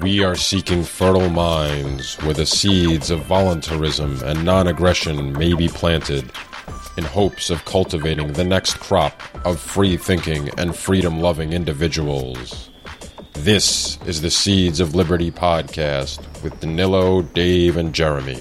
We are seeking fertile minds where the seeds of voluntarism and non-aggression may be planted in hopes of cultivating the next crop of free-thinking and freedom-loving individuals. This is the Seeds of Liberty podcast with Danilo, Dave, and Jeremy.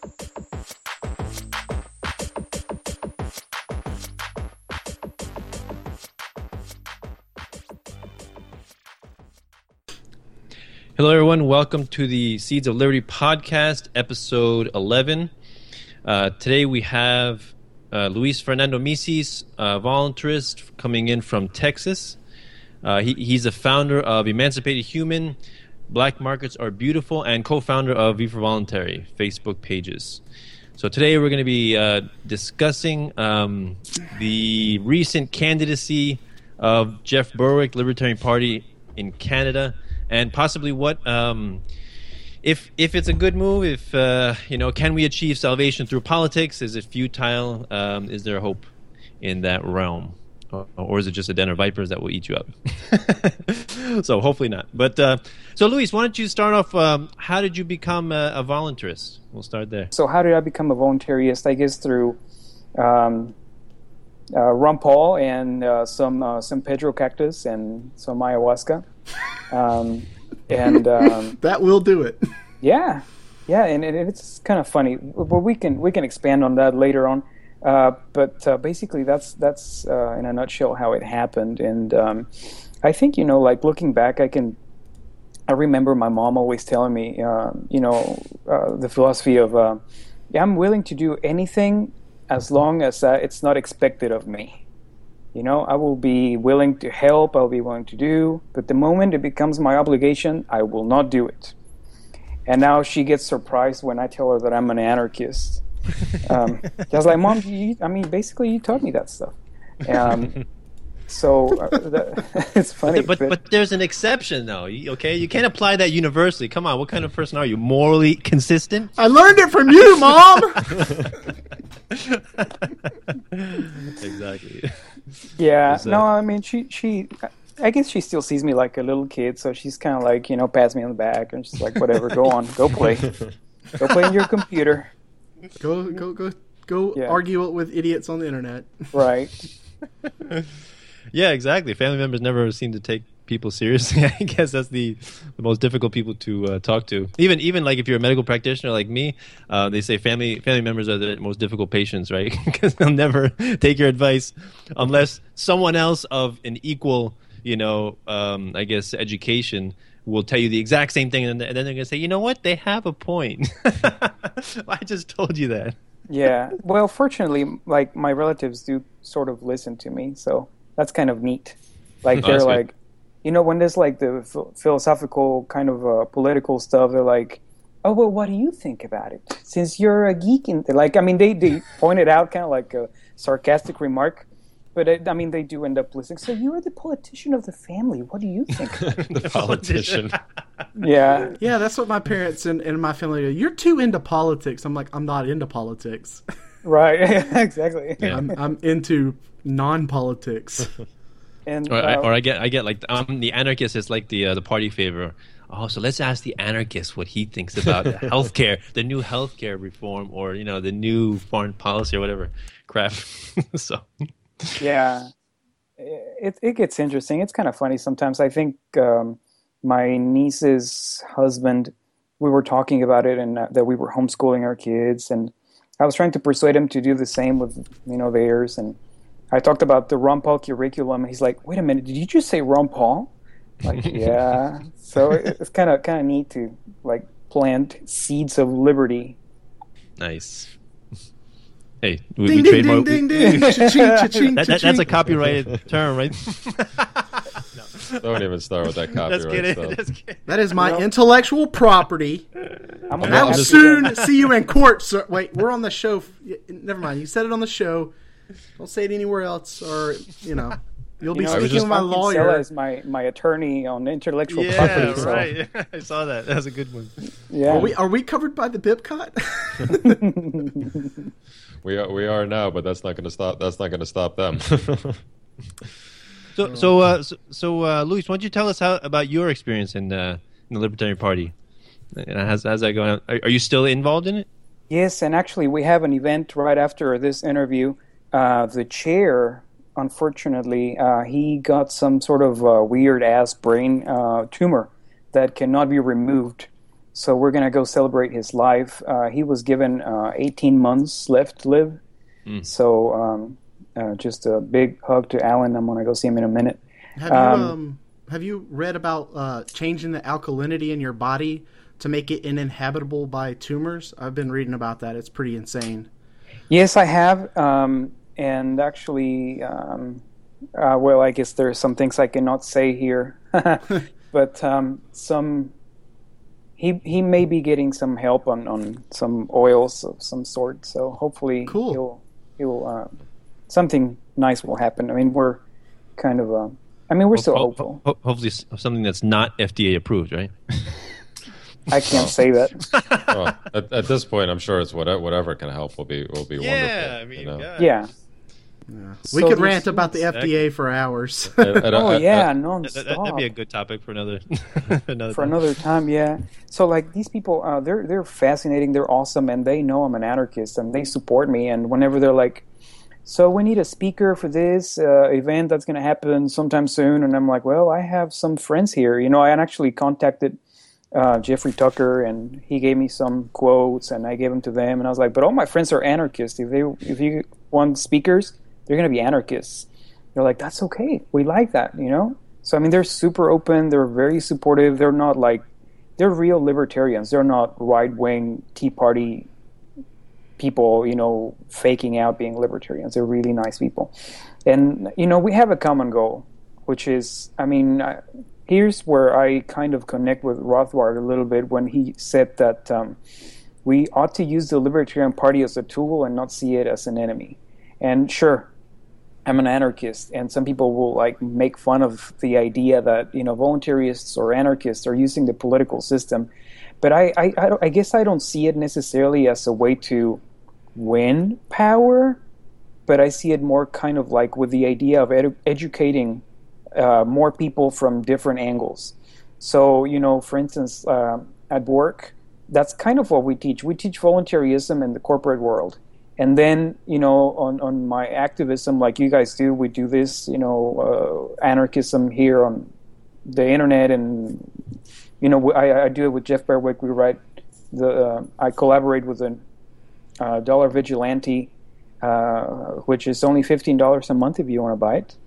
Hello, everyone. Welcome to the Seeds of Liberty podcast, episode 11. Today we have Luis Fernando Mises, voluntarist coming in from Texas. He's the founder of Emancipated Human, Black Markets Are Beautiful, and co-founder of V for Voluntary Facebook pages. So today we're going to be discussing the recent candidacy of Jeff Berwick, Libertarian Party in Canada, and possibly what, if it's a good move, if can we achieve salvation through politics? Is it futile? Is there hope in that realm, or is it just a den of vipers that will eat you up? So hopefully not. But so Luis, why don't you start off? How did you become a voluntarist? We'll start there. So how did I become a voluntarist? I guess through Ron Paul and some Pedro cactus and some ayahuasca. That will do it. Yeah, and it's kind of funny, but we can expand on that later on. But basically, that's in a nutshell how it happened. And I think like looking back, I remember my mom always telling me, the philosophy of I'm willing to do anything as long as it's not expected of me. I will be willing to help, I'll be willing to do, but the moment it becomes my obligation, I will not do it. And now she gets surprised when I tell her that I'm an anarchist. I was like, Mom, basically you taught me that stuff. It's funny. But there's an exception, though, okay? You can't apply that universally. Come on, what kind of person are you? Morally consistent? I learned it from you, Mom! Exactly. Yeah, no, she I guess she still sees me like a little kid, so she's kind of like, pats me on the back and she's like, whatever, go on, go play. Go play on your computer. Go argue it with idiots on the internet. Right. Yeah, exactly. Family members never seem to take people seriously. I guess that's the most difficult people to talk to. Even like if you're a medical practitioner like me, they say family members are the most difficult patients, right? Because they'll never take your advice unless someone else of an equal, I guess, education will tell you the exact same thing, and then they're going to say, you know what? They have a point. I just told you that. Yeah. Well, fortunately, like my relatives do sort of listen to me, so that's kind of neat. Like they're like, when there's like the philosophical kind of political stuff, they're like, oh, well, what do you think about it? Since you're a geek, and they pointed out kind of like a sarcastic remark, but they do end up listening. So you're the politician of the family. What do you think? The politician. Yeah. Yeah, that's what my parents and my family do. You're too into politics. I'm like, I'm not into politics. Right. Exactly. Yeah. I'm into non-politics. And or I get like the anarchist is like the party favor. Oh, so let's ask the anarchist what he thinks about healthcare, the new healthcare reform, or the new foreign policy or whatever crap. So. Yeah, it gets interesting. It's kind of funny sometimes. I think my niece's husband, we were talking about it, and that we were homeschooling our kids, and I was trying to persuade him to do the same with theirs. And I talked about the Ron Paul curriculum, and he's like, "Wait a minute, did you just say Ron Paul?" Like, yeah. So it's kind of neat to like plant seeds of liberty. Nice. Hey, we trademark. Ding, ding, ding. Cha-ching. That's a copyrighted term, right? No. Don't even start with that copyright stuff. That is my intellectual property. I will soon see you in court, sir. Wait, we're on the show. Never mind. You said it on the show. Don't say it anywhere else, or you'll be speaking with my lawyer. As my attorney on intellectual property. Yeah, right. I saw that. That was a good one. Yeah. Are we covered by the BIP cut? We are now, but that's not going to stop. That's not going to stop them. So, Luis, why don't you tell us about your experience in in the Libertarian Party. And how's that going? Are you still involved in it? Yes, and actually we have an event right after this interview. The chair, unfortunately, he got some sort of weird-ass brain tumor that cannot be removed. So we're going to go celebrate his life. He was given 18 months left to live. So just a big hug to Alan. I'm going to go see him in a minute. Have you read about changing the alkalinity in your body to make it uninhabitable by tumors? I've been reading about that. It's pretty insane. Yes, I have. And actually, well, I guess there are some things I cannot say here. But he may be getting some help on some oils of some sort. So hopefully he'll something nice will happen. I mean, we're kind of we're still hopeful. Hopefully something that's not FDA approved, right? I can't say that. Well, at this point, I'm sure it's whatever can help will be wonderful. Yeah, I mean, you know? Yeah. We could rant about the FDA for hours. Non-stop. That'd be a good topic for another time. Yeah. So like these people, they're fascinating. They're awesome, and they know I'm an anarchist, and they support me. And whenever they're like, "So we need a speaker for this event that's going to happen sometime soon," and I'm like, "Well, I have some friends here." You know, I actually contacted Jeffrey Tucker, and he gave me some quotes, and I gave them to them, and I was like, "But all my friends are anarchists. If you want speakers, they're going to be anarchists." They're like, "That's okay. We like that, you know?" So, I mean, they're super open. They're very supportive. They're not like, they're real libertarians. They're not right-wing Tea Party people, you know, faking out being libertarians. They're really nice people. And, you know, we have a common goal, which is, I mean, here's where I kind of connect with Rothbard a little bit when he said that we ought to use the Libertarian Party as a tool and not see it as an enemy. And sure, I'm an anarchist, and some people will like make fun of the idea that, you know, voluntarists or anarchists are using the political system. But I guess I don't see it necessarily as a way to win power, but I see it more kind of like with the idea of educating more people from different angles. So, you know, for instance, at work, that's kind of what we teach. We teach voluntarism in the corporate world. And then, you know, on my activism, like you guys do, we do this, you know, anarchism here on the internet. And, you know, I do it with Jeff Berwick. We write I collaborate with a Dollar Vigilante, which is only $15 a month if you want to buy it.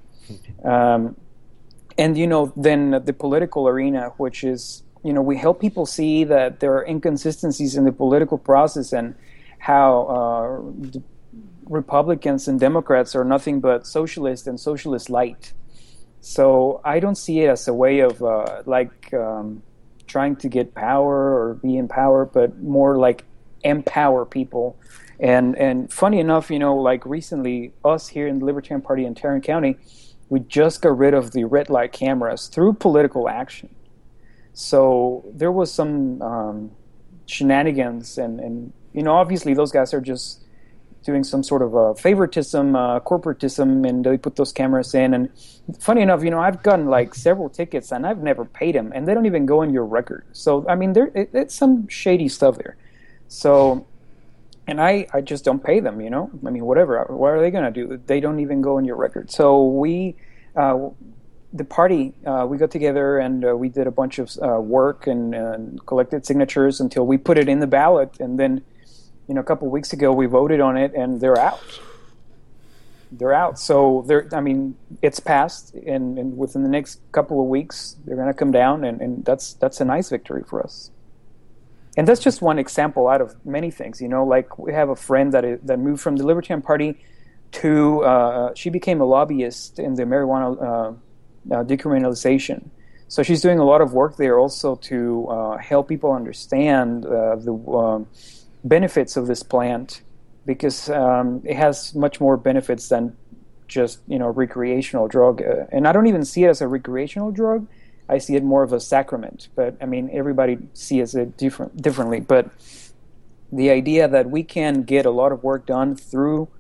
And, you know, then the political arena, which is, you know, we help people see that there are inconsistencies in the political process and how Republicans and Democrats are nothing but socialist and socialist light. So I don't see it as a way of trying to get power or be in power, but more like empower people. And funny enough, you know, like recently, us here in the Libertarian Party in Tarrant County, we just got rid of the red light cameras through political action. So there was some shenanigans and you know, obviously those guys are just doing some sort of favoritism, corporatism, and they put those cameras in. And funny enough, you know, I've gotten like several tickets and I've never paid them, and they don't even go in your record. So, I mean, it's some shady stuff there. So, and I just don't pay them, you know? I mean, whatever. What are they going to do? They don't even go in your record. So we, the party, we got together and we did a bunch of work and collected signatures until we put it in the ballot. And then, you know, a couple of weeks ago, we voted on it, and they're out. They're out. So, I mean, it's passed, and within the next couple of weeks, they're going to come down, and that's a nice victory for us. And that's just one example out of many things. You know, like we have a friend that moved from the Libertarian Party to she became a lobbyist in the marijuana decriminalization. So she's doing a lot of work there also to help people understand the benefits of this plant, because it has much more benefits than just, you know, recreational drug. And I don't even see it as a recreational drug. I see it more of a sacrament. But I mean, everybody sees it differently. But the idea that we can get a lot of work done through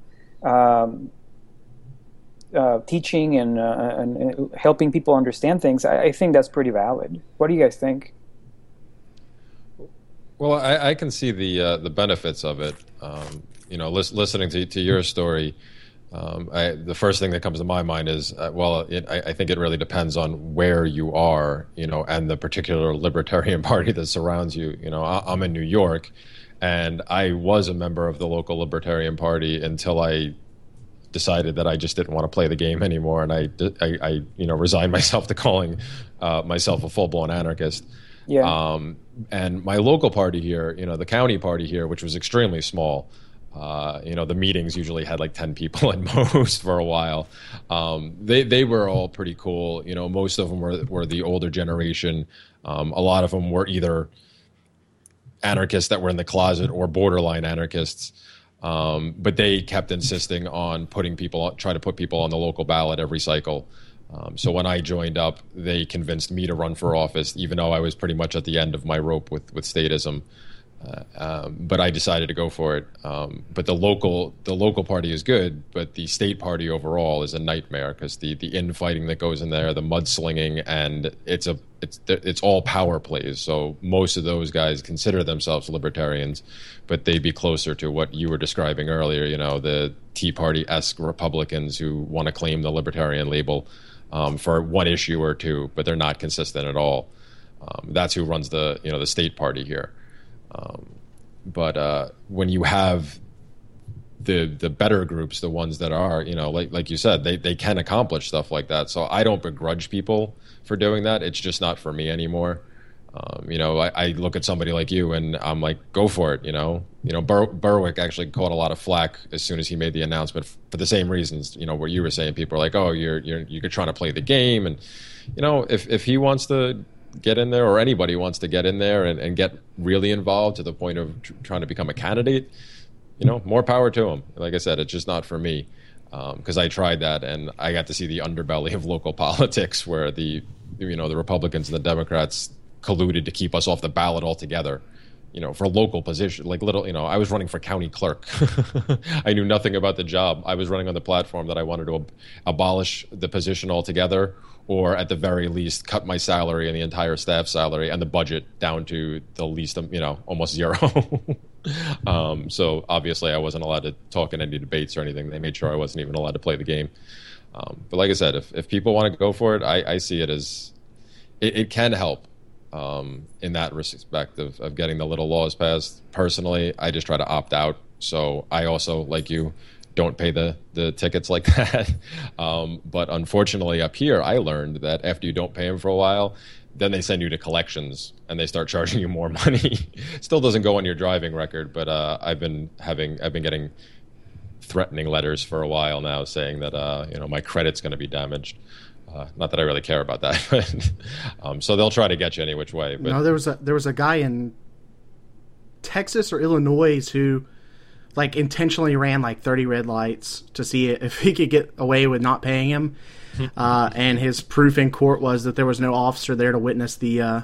teaching and helping people understand things, I think that's pretty valid. What do you guys think? Well, I can see the benefits of it. Listening to your story, the first thing that comes to my mind is, I think it really depends on where you are, and the particular libertarian party that surrounds you. I'm in New York, and I was a member of the local libertarian party until I decided that I just didn't want to play the game anymore, and I resigned myself to calling myself a full-blown anarchist. Yeah. And my local party here, the county party here, which was extremely small, the meetings usually had like 10 people at most for a while. They were all pretty cool. Most of them were the older generation. A lot of them were either anarchists that were in the closet or borderline anarchists. But they kept insisting on trying to put people on the local ballot every cycle. So when I joined up, they convinced me to run for office, even though I was pretty much at the end of my rope with statism. But I decided to go for it. But the local party is good, but the state party overall is a nightmare because the infighting that goes in there, the mudslinging, and it's all power plays. So most of those guys consider themselves libertarians, but they'd be closer to what you were describing earlier. The Tea Party-esque Republicans who want to claim the libertarian label for one issue or two, but they're not consistent at all. That's who runs the state party here. But when you have the better groups, the ones that are, like you said, they can accomplish stuff like that. So I don't begrudge people for doing that. It's just not for me anymore. I look at somebody like you and I'm like, go for it. Berwick actually caught a lot of flack as soon as he made the announcement for the same reasons, where you were saying people are like, oh, you're trying to play the game. And, if he wants to get in there, or anybody wants to get in there and get really involved to the point of trying to become a candidate, more power to him. Like I said, it's just not for me, because I tried that and I got to see the underbelly of local politics where the Republicans and the Democrats colluded to keep us off the ballot altogether, for local position, like I was running for county clerk. I knew nothing about the job. I was running on the platform that I wanted to abolish the position altogether, or at the very least cut my salary and the entire staff salary and the budget down to the least, almost zero. So obviously I wasn't allowed to talk in any debates or anything. They made sure I wasn't even allowed to play the game. But like I said, if people want to go for it, I see it as it can help in that respect of getting the little laws passed. Personally, I just try to opt out. So I also, like you, don't pay the tickets like that. But unfortunately up here, I learned that after you don't pay them for a while, then they send you to collections and they start charging you more money. Still doesn't go on your driving record, but I've been getting threatening letters for a while now saying that my credit's going to be damaged. Not that I really care about that, but so they'll try to get you any which way. But no, there was a guy in Texas or Illinois who intentionally ran 30 red lights to see if he could get away with not paying him. And his proof in court was that there was no officer there to witness the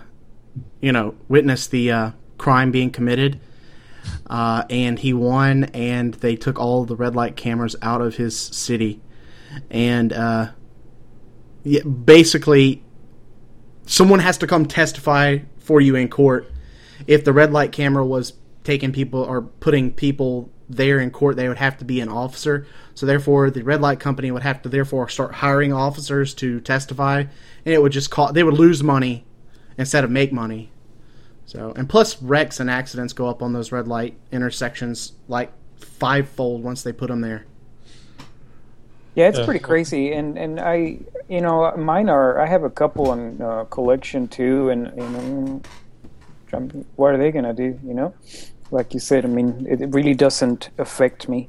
crime being committed. And he won, and they took all the red light cameras out of his city. And basically, someone has to come testify for you in court. If the red light camera was taking people or putting people there in court, they would have to be an officer. So therefore, the red light company would have to therefore start hiring officers to testify, and it would just they would lose money instead of make money. So, and plus wrecks and accidents go up on those red light intersections fivefold once they put them there. Yeah, it's pretty crazy, and I, mine are. I have a couple in collection too, and what are they gonna do? Like you said, I mean, it really doesn't affect me.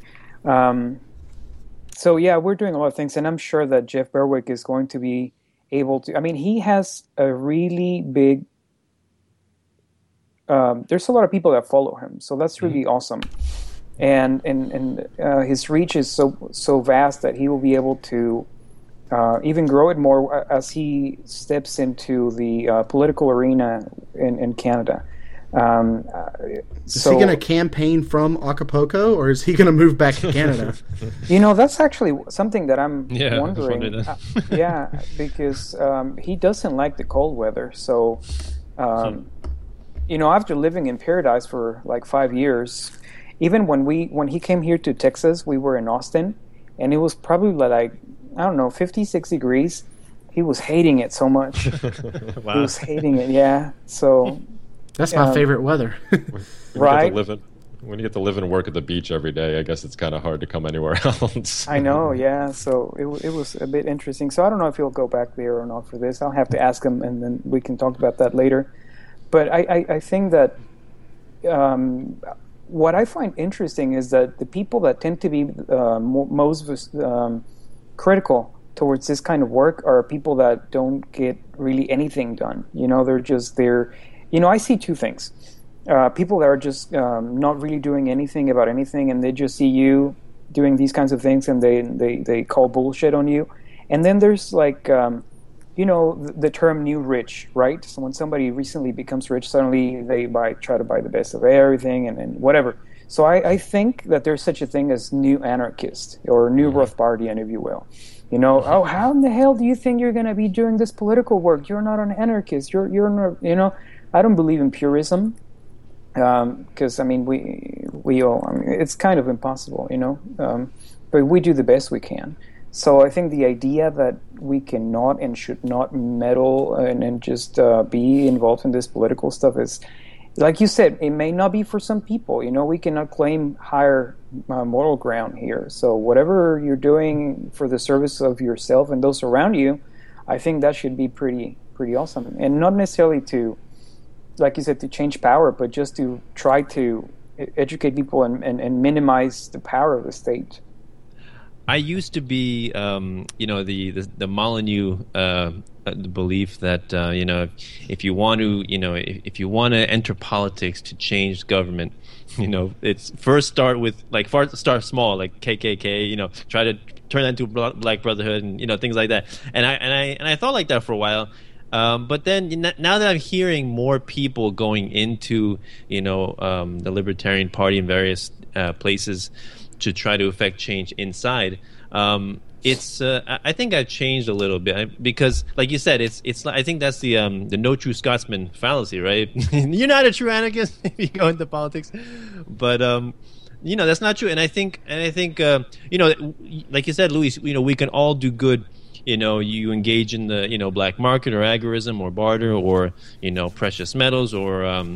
So yeah, we're doing a lot of things, and I'm sure that Jeff Berwick is going to be able to. I mean, he has a really big. There's a lot of people that follow him, so that's really awesome. And his reach is so vast that he will be able to even grow it more as he steps into the political arena in Canada. Is he going to campaign from Acapulco, or is he going to move back to Canada? That's actually something that I'm wondering. Because he doesn't like the cold weather. So, after living in paradise for like 5 years, even when he came here to Texas, we were in Austin, and it was probably like, I don't know, 56 degrees. He was hating it so much. Wow. He was hating it, yeah. So that's my favorite weather. Right? When you get to live and work at the beach every day, I guess it's kind of hard to come anywhere else. I know, yeah. So it was a bit interesting. So I don't know if he'll go back there or not for this. I'll have to ask him, and then we can talk about that later. But I think that what I find interesting is that the people that tend to be most critical towards this kind of work are people that don't get really anything done. They're just there. I see two things. People that are just not really doing anything about anything, and they just see you doing these kinds of things, and they call bullshit on you. And then there's like, the term new rich, right? So when somebody recently becomes rich, suddenly they try to buy the best of everything and whatever. So I think that there's such a thing as new anarchist or new Rothbardian, if you will. Oh, how in the hell do you think you're going to be doing this political work? You're not an anarchist. You're not, I don't believe in purism. Because we all, it's kind of impossible, but we do the best we can. So I think the idea that we cannot and should not meddle and just be involved in this political stuff is, like you said, it may not be for some people. We cannot claim higher moral ground here. So whatever you're doing for the service of yourself and those around you, I think that should be pretty awesome, and not necessarily to, like you said, to change power, but just to try to educate people and minimize the power of the state. I used to be, the Molyneux the belief that if you want to enter politics to change government, it's first start small, like KKK, try to turn that into Black Brotherhood and things like that. And I thought like that for a while. But then now that I'm hearing more people going into the Libertarian Party in various places to try to affect change inside, it's I think I've changed a little bit because, like you said, it's I think that's the no true Scotsman fallacy, right? You're not a true anarchist if you go into politics, but that's not true. And I think like you said, Luis, we can all do good. You engage in the black market or agorism or barter or precious metals or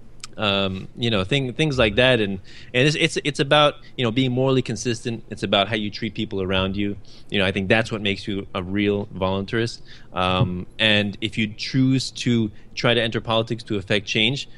things like that, and it's about being morally consistent. It's about how you treat people around you. I think that's what makes you a real voluntarist. And if you choose to try to enter politics to affect change,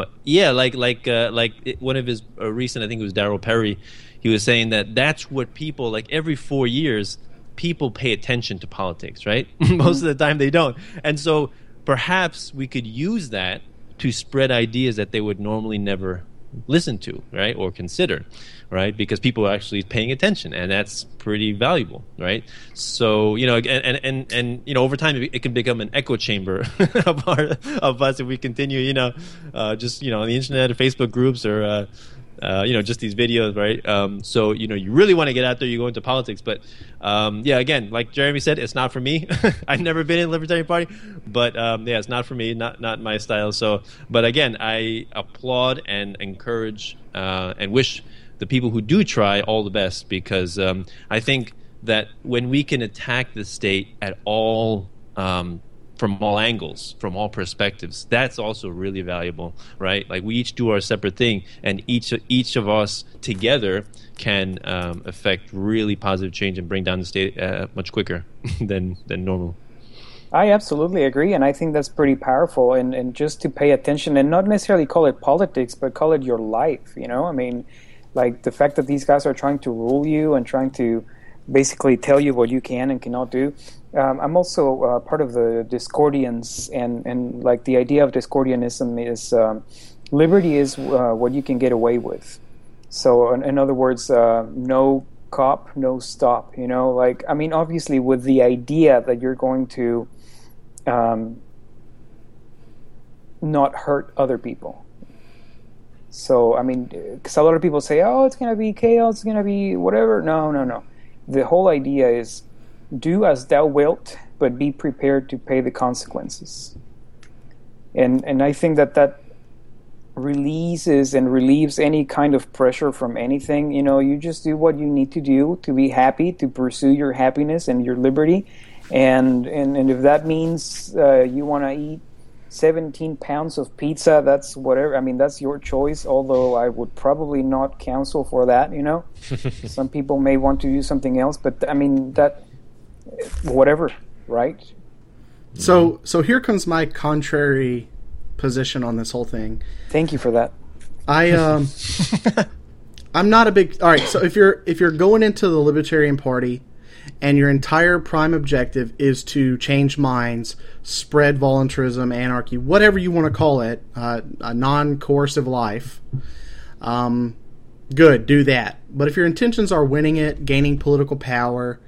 like one of his recent, I think it was Darryl Perry, he was saying that's what people, like, every 4 years people pay attention to politics, right? Most of the time they don't. And so perhaps we could use that to spread ideas that they would normally never listen to, right, or consider, right, because people are actually paying attention, and that's pretty valuable, right? So and over time it can become an echo chamber of us if we continue, just on the internet or Facebook groups or just these videos, right? So you really want to get out there, you go into politics, but again, like Jeremy said, it's not for me. I've never been in the Libertarian Party, but it's not for me, not my style. So, but again, I applaud and encourage and wish the people who do try all the best, because I think that when we can attack the state at all, from all angles, from all perspectives, that's also really valuable, right? Like, we each do our separate thing, and each of us together can affect really positive change and bring down the state much quicker than normal. I absolutely agree, and I think that's pretty powerful. And just to pay attention and not necessarily call it politics, but call it your life. Like the fact that these guys are trying to rule you and trying to basically tell you what you can and cannot do. I'm also part of the Discordians, and like the idea of Discordianism is liberty is what you can get away with. So in other words, no cop, no stop. Obviously with the idea that you're going to not hurt other people. So because a lot of people say, oh, it's going to be chaos, it's going to be whatever. No. The whole idea is, do as thou wilt, but be prepared to pay the consequences. And I think that releases and relieves any kind of pressure from anything. You just do what you need to do to be happy, to pursue your happiness and your liberty. And if that means you want to eat 17 pounds of pizza, that's whatever. I mean, that's your choice, although I would probably not counsel for that, Some people may want to do something else, but I mean, that, whatever, right? So here comes my contrary position on this whole thing. Thank you for that. I'm not a big... All right, so if you're going into the Libertarian Party and your entire prime objective is to change minds, spread voluntarism, anarchy, whatever you want to call it, a non-coercive life, good, do that. But if your intentions are winning it, gaining political power,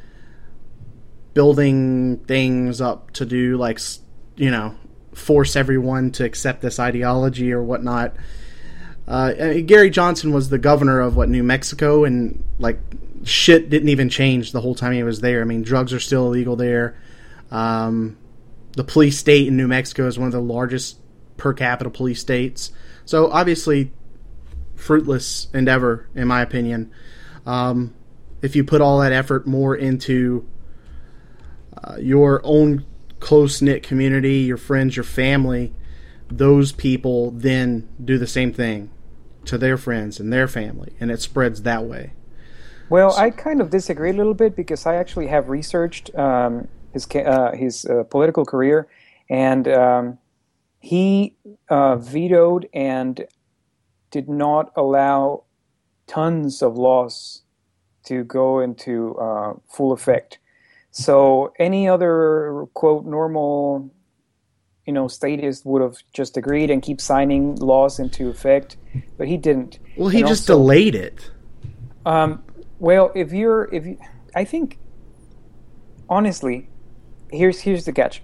building things up to do, like, force everyone to accept this ideology or whatnot. Gary Johnson was the governor of New Mexico, and shit didn't even change the whole time he was there. I mean, drugs are still illegal there. The police state in New Mexico is one of the largest per capita police states. So obviously, fruitless endeavor, in my opinion. If you put all that effort more into your own close-knit community, your friends, your family, those people then do the same thing to their friends and their family, and it spreads that way. Well, I kind of disagree a little bit, because I actually have researched his political career, and he vetoed and did not allow tons of laws to go into full effect. So any other, quote, normal, statist would have just agreed and keep signing laws into effect, but he didn't. Well, he just delayed it. Well, I think, honestly, here's the catch.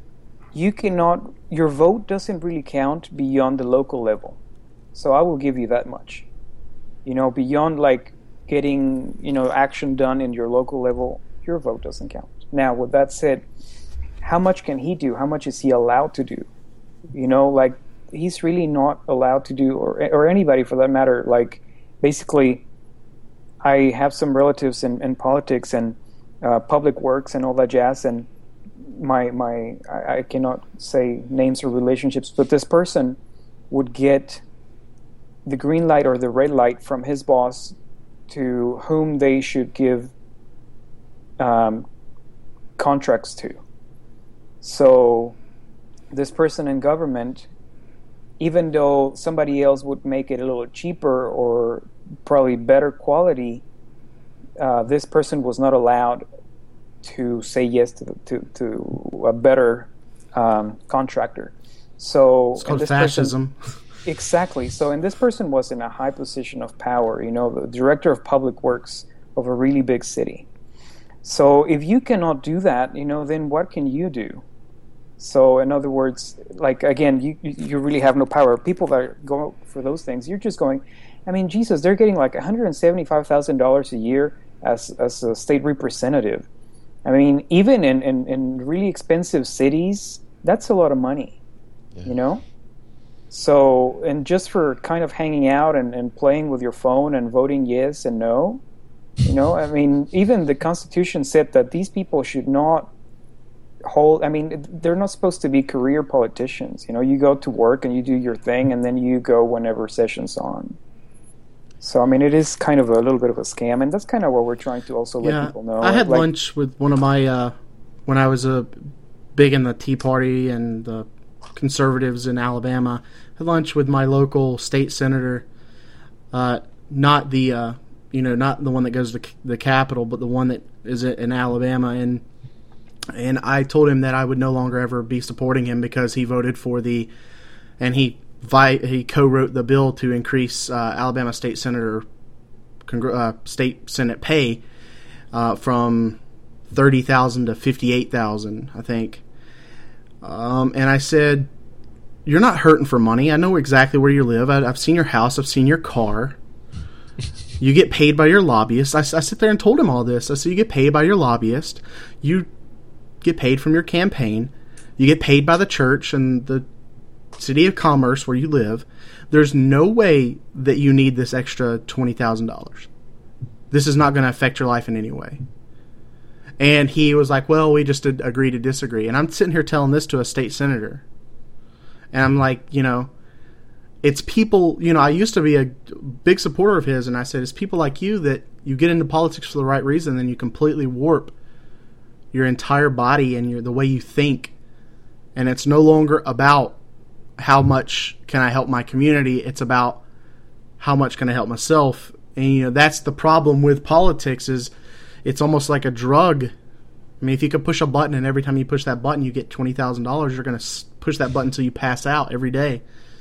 Your vote doesn't really count beyond the local level. So I will give you that much. Beyond getting, action done in your local level, your vote doesn't count. Now, with that said, how much can he do? How much is he allowed to do? He's really not allowed to do, or anybody for that matter. Basically, I have some relatives in politics and public works and all that jazz, and I cannot say names or relationships, but this person would get the green light or the red light from his boss to whom they should give contracts to. So this person in government, even though somebody else would make it a little cheaper or probably better quality, this person was not allowed to say yes to a better contractor. So it's called fascism. Exactly. So, and this person was in a high position of power, the director of public works of a really big city. So if you cannot do that, then what can you do? So in other words, again, you really have no power. People that go for those things, you're just going, I mean, Jesus, they're getting $175,000 a year as a state representative. I mean, even in really expensive cities, that's a lot of money, So, and just for kind of hanging out and playing with your phone and voting yes and no, I mean, even the Constitution said that these people should not they're not supposed to be career politicians. You go to work and you do your thing, and then you go whenever session's on. So, I mean, it is kind of a little bit of a scam, and that's kind of what we're trying to also let people know. I had lunch with one of my, when I was big in the Tea Party and the conservatives in Alabama, I had lunch with my local state senator, not the not the one that goes to the Capitol, but the one that is in Alabama, and I told him that I would no longer ever be supporting him because he voted for he co-wrote the bill to increase Alabama state senator state senate pay from $30,000 to $58,000, I think. And I said, "You're not hurting for money. I know exactly where you live. I've seen your house. I've seen your car. You get paid by your lobbyist." I sit there and told him all this. I said, "You get paid by your lobbyist. You get paid from your campaign. You get paid by the church and the city of commerce where you live. There's no way that you need this extra $20,000. This is not going to affect your life in any way. And he was like, well, we just agree to disagree. And I'm sitting here telling this to a state senator. And I'm like, it's people, I used to be a big supporter of his, and I said, it's people like you that you get into politics for the right reason, then you completely warp your entire body and the way you think. And it's no longer about how much can I help my community, it's about how much can I help myself. And, that's the problem with politics is it's almost like a drug. I mean, if you could push a button and every time you push that button you get $20,000, you're going to push that button until you pass out every day.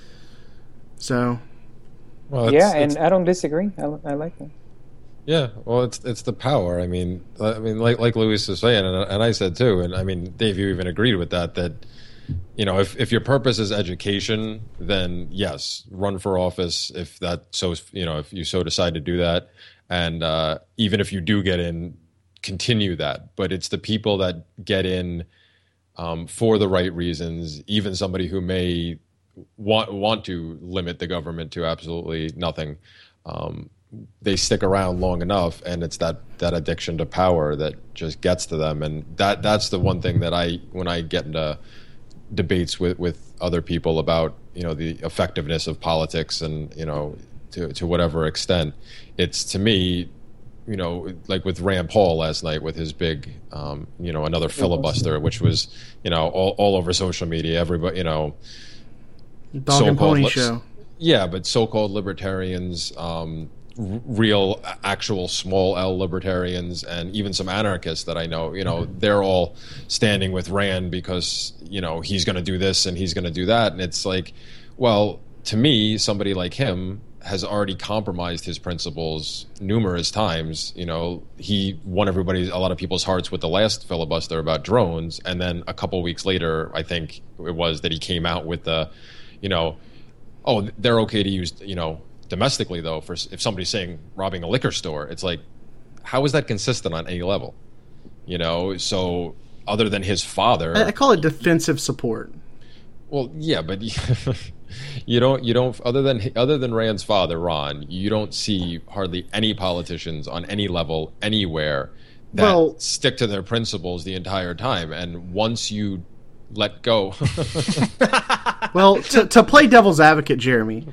So, well, and I don't disagree. I like that. Yeah, well, it's the power. I mean, like Luis was saying, and I said too, and I mean, Dave, you even agreed with that. That if your purpose is education, then yes, run for office. If you so decide to do that, and even if you do get in, continue that. But it's the people that get in for the right reasons. Even somebody who may want to limit the government to absolutely nothing, they stick around long enough, and it's that addiction to power that just gets to them. And that's the one thing that when I get into debates with other people about the effectiveness of politics and to whatever extent, it's to me like with Rand Paul last night with his big another filibuster, which was all over social media, everybody Dog and pony show. Yeah, but so-called libertarians, real, actual small L libertarians, and even some anarchists that I know, they're all standing with Rand because, he's going to do this and he's going to do that. And it's like, well, to me, somebody like him has already compromised his principles numerous times. He won a lot of people's hearts with the last filibuster about drones. And then a couple weeks later, I think it was that he came out with the, they're okay to use, domestically though, for if somebody's saying robbing a liquor store. It's like, how is that consistent on any level? So other than his father, I call it defensive support. Well, yeah, but you don't other than Rand's father, Ron, you don't see hardly any politicians on any level anywhere that stick to their principles the entire time. And once you let go. Well, to play devil's advocate, Jeremy,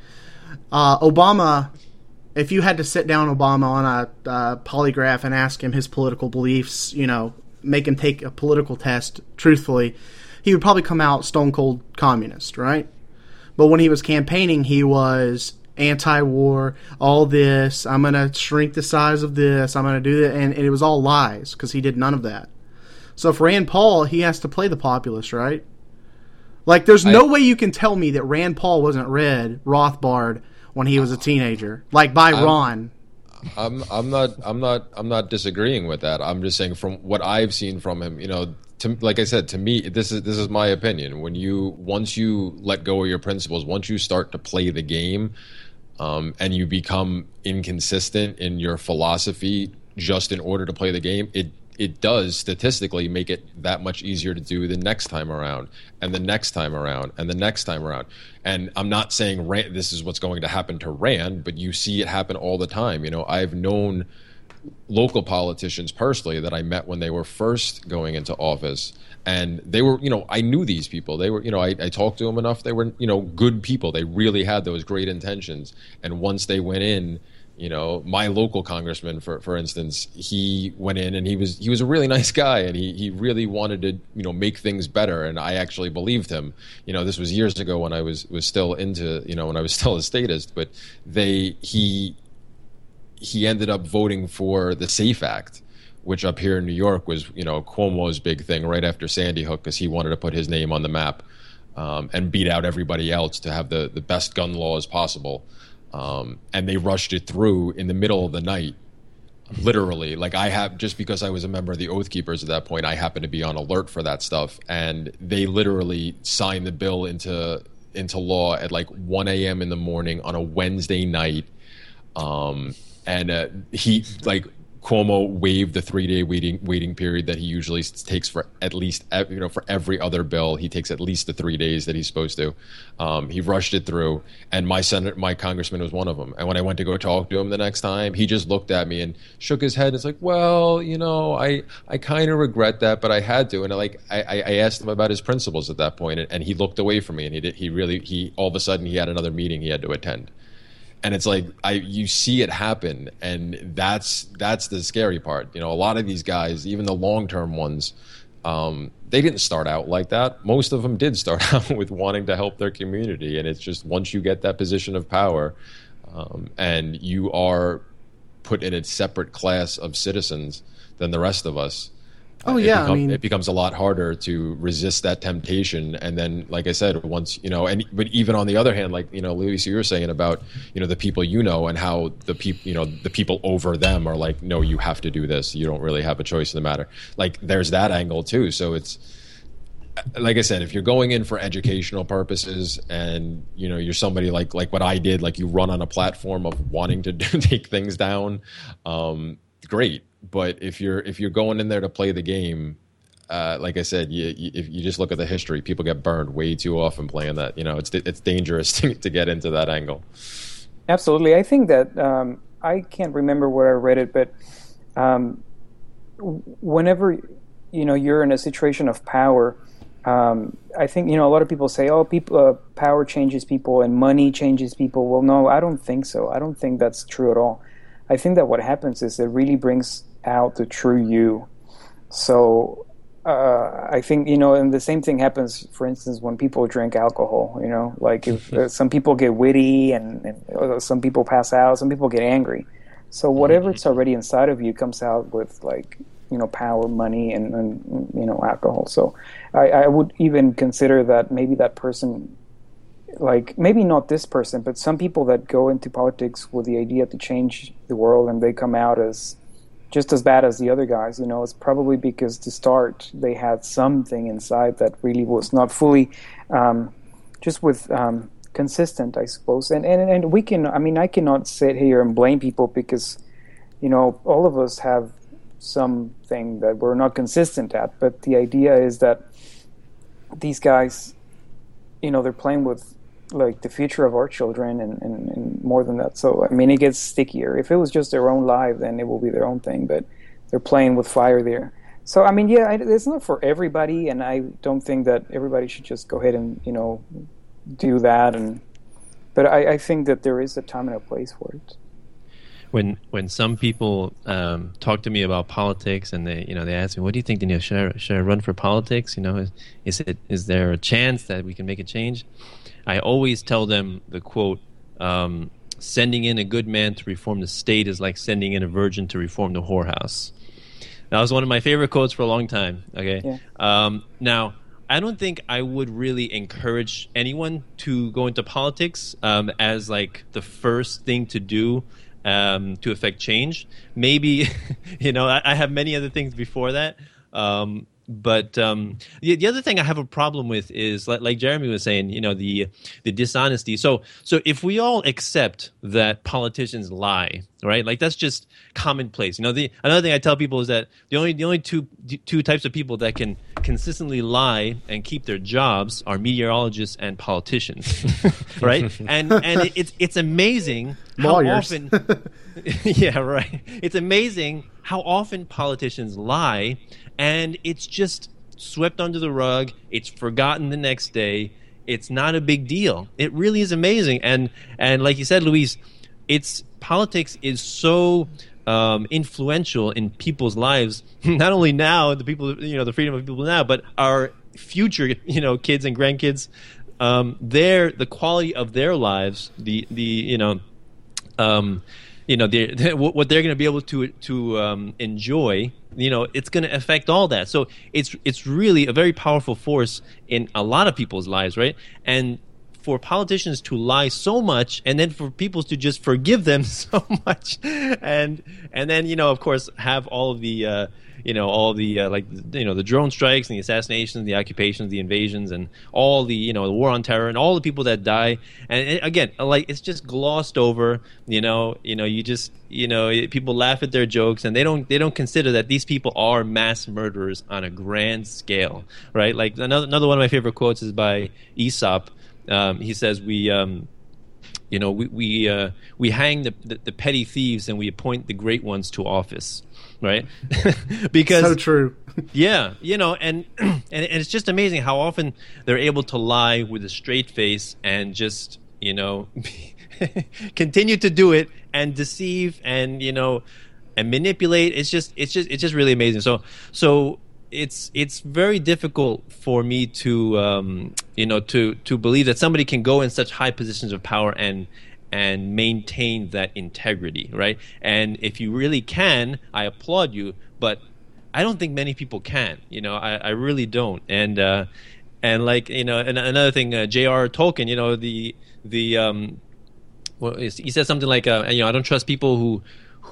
Obama, if you had to sit down Obama on a polygraph and ask him his political beliefs, make him take a political test truthfully, he would probably come out stone cold communist, right? But when he was campaigning, he was anti-war, all this, I'm going to shrink the size of this, I'm going to do that, and it was all lies because he did none of that. So for Rand Paul, he has to play the populist, right? Like, there's no way you can tell me that Rand Paul wasn't read Rothbard when he was a teenager, like by Ron. I'm not disagreeing with that. I'm just saying from what I've seen from him, like I said, to me, this is my opinion. Once you let go of your principles, once you start to play the game, and you become inconsistent in your philosophy just in order to play the game, it does statistically make it that much easier to do the next time around, and the next time around, and the next time around. And I'm not saying this is what's going to happen to Rand, but you see it happen all the time. I've known local politicians personally that I met when they were first going into office, and they were, I knew these people. They were, I talked to them enough. They were, good people. They really had those great intentions. And once they went in, my local congressman, for instance, he went in and he was a really nice guy, and he really wanted to, make things better. And I actually believed him. This was years ago when I was still into, when I was still a statist, but he ended up voting for the SAFE Act, which up here in New York was, Cuomo's big thing right after Sandy Hook, because he wanted to put his name on the map, and beat out everybody else to have the best gun laws possible. And they rushed it through in the middle of the night, literally. Like, just because I was a member of the Oath Keepers at that point, I happened to be on alert for that stuff. And they literally signed the bill into law at like 1 a.m. in the morning on a Wednesday night. And he, like, Cuomo waived the 3-day waiting period that he usually takes for at least, for every other bill. He takes at least the 3 days that he's supposed to. He rushed it through, and my congressman was one of them. And when I went to go talk to him the next time, he just looked at me and shook his head. It's like, well, I kind of regret that, but I had to. And I asked him about his principles at that point, and he looked away from me, and he all of a sudden he had another meeting he had to attend. And it's like you see it happen, and that's the scary part. A lot of these guys, even the long-term ones, they didn't start out like that. Most of them did start out with wanting to help their community, and it's just once you get that position of power, and you are put in a separate class of citizens than the rest of us. It becomes a lot harder to resist that temptation. And then, like I said, once but even on the other hand, like Luis, you were saying about the people and how the people over them are like, no, you have to do this. You don't really have a choice in the matter. Like there's that angle too. So it's like I said, if you're going in for educational purposes and you're somebody like what I did, like you run on a platform of wanting to take things down, great. But if you're going in there to play the game, like I said, if you just look at the history, people get burned way too often playing that. It's dangerous to get into that angle. Absolutely, I think that I can't remember where I read it, but whenever you're in a situation of power, I think a lot of people say, "Oh, power changes people and money changes people." Well, no, I don't think so. I don't think that's true at all. I think that what happens is it really brings out the true you. So I think and the same thing happens, for instance, when people drink alcohol. Like if some people get witty and some people pass out, some people get angry. So whatever it's already inside of you comes out with power, money, and alcohol. So I would even consider that maybe that person, like maybe not this person, but some people that go into politics with the idea to change the world and they come out as just as bad as the other guys, it's probably because to start they had something inside that really was not fully consistent, I suppose. And we can, I cannot sit here and blame people because all of us have something that we're not consistent at, but the idea is that these guys, they're playing with like the future of our children and more than that. So it gets stickier. If it was just their own life, then it will be their own thing, but they're playing with fire there. So it's not for everybody, and I don't think that everybody should just go ahead and do that. But I think that there is a time and a place for it. When some people talk to me about politics and they ask me, what do you think, Daniel, should I run for politics? Is there a chance that we can make a change? I always tell them the quote, sending in a good man to reform the state is like sending in a virgin to reform the whorehouse. That was one of my favorite quotes for a long time. Okay. Yeah. Now, I don't think I would really encourage anyone to go into politics as like the first thing to do to affect change. Maybe, I have many other things before that. But the other thing I have a problem with is, like Jeremy was saying, the dishonesty. So if we all accept that politicians lie, right? Like that's just commonplace. Another thing I tell people is that the only two types of people that can consistently lie and keep their jobs are meteorologists and politicians, right? And it's amazing how often. Yeah, right. It's amazing how often politicians lie. And it's just swept under the rug. It's forgotten the next day. It's not a big deal. It really is amazing. And like you said, Luis, politics is so influential in people's lives. Not only now, the people, the freedom of people now, but our future, kids and grandkids. The quality of their lives, what they're going to be able to enjoy. It's going to affect all that. So it's really a very powerful force in a lot of people's lives, right? And for politicians to lie so much, and then for people to just forgive them so much, and then of course have all of the the drone strikes and the assassinations, the occupations, the invasions, and all the the war on terror and all the people that die. And again, like, it's just glossed over. People laugh at their jokes, and they don't consider that these people are mass murderers on a grand scale, right? Like another one of my favorite quotes is by Aesop. He says we hang the petty thieves and we appoint the great ones to office, right? Because so true. Yeah, and it's just amazing how often they're able to lie with a straight face and just continue to do it and deceive and manipulate. It's just really amazing. So it's very difficult for me to to believe that somebody can go in such high positions of power and maintain that integrity, right? And if you really can, I applaud you, but I don't think many people can. I really don't. And like and another thing, J.R. Tolkien, he says something like I don't trust people who